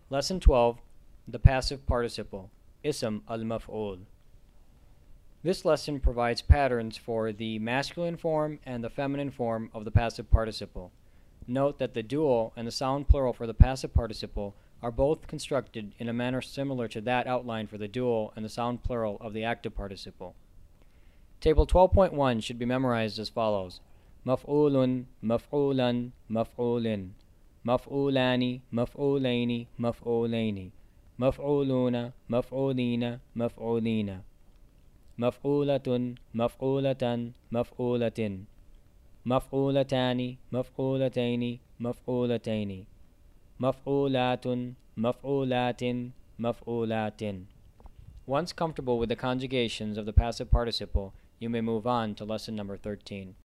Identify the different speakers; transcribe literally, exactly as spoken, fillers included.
Speaker 1: Lesson twelve, the passive participle, ism al-maf'ul. This lesson provides patterns for the masculine form and the feminine form of the passive participle. Note that the dual and the sound plural for the passive participle are both constructed in a manner similar to that outlined for the dual and the sound plural of the active participle. Table twelve point one should be memorized as follows. Maf'ulun, maf'ulan, maf'ulin. Maf'ulani, maf'ulaini, maf'ulaini. Maf'uluna, maf'ulina, maf'ulina. Maf'ulatun, maf'ulatan, maf'ulatin. Maf'ulatani, maf'ulataini, maf'ulataini. Maf'ulatun, maf'ulatin, maf'ulatin. Once comfortable with the conjugations of the passive participle, you may move on to lesson number thirteen.